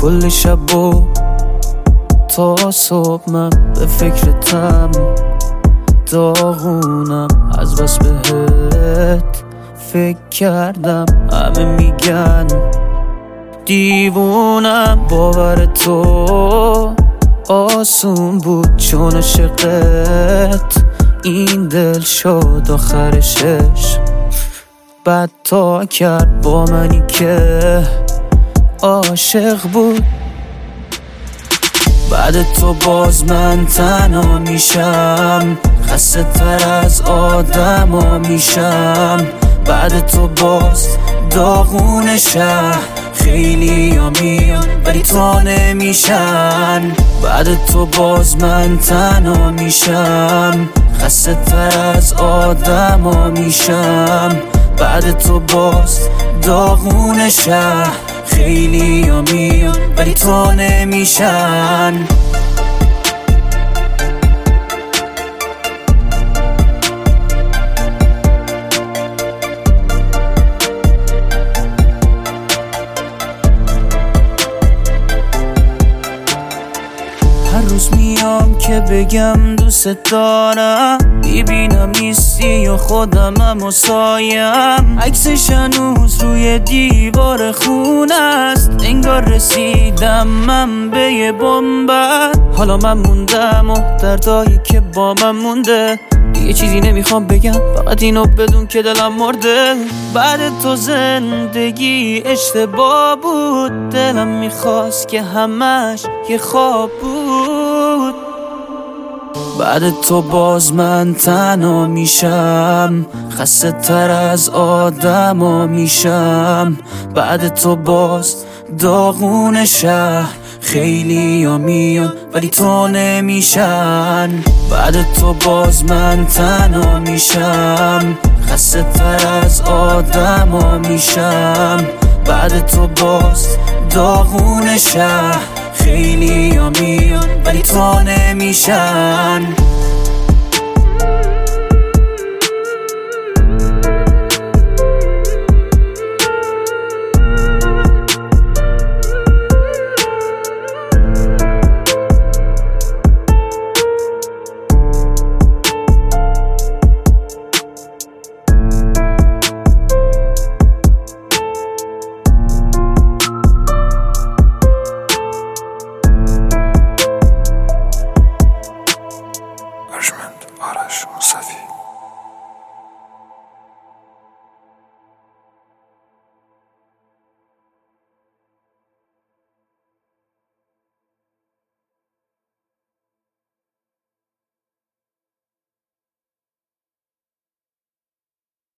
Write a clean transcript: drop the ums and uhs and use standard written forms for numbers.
کل شب و تا صبح من به فکرتم، داغونم از بس بهت فکر کردم. همه میگن دیوونم، باور تو آسون بود چون عشقت این دل شد آخرشش بد تا کرد با منی که عاشق بود. بعد تو باز من تنها میشم، خسته تر از آدم ها میشم. بعد تو باز داغون شهر خیلی ها میان ولی تو نمیشن. بعد تو باز من تنها میشم، خسته تر از آدم ها میشم. بعد تو باز داغون شهر خیلی ها میان ولی تو نمیشن. هر روز میام که بگم دوست دارم، میبینم نیستی و خودمم و سایم. عکسش هنوز روی دیوار خونه است، انگار رسیدم من به یه بنبست. حالا من موندم و دردایی که با من مونده، دیگه چیزی نمیخوام بگم، فقط اینو بدون که دلم مرده. بعد تو زندگی اشتباه بود، دلم میخواست که همش یه خواب بود. بعد تو باز من تنها میشم، خسته تر از آدم ها میشم. بعد تو باز داغون شهر خیلی ها میان ولی تو نمیشن. بعد تو باز من تنها میشم، خسته تر از آدم ها میشم. بعد تو باز داغون شهر خیلی ها میان ولی تو نمیشن.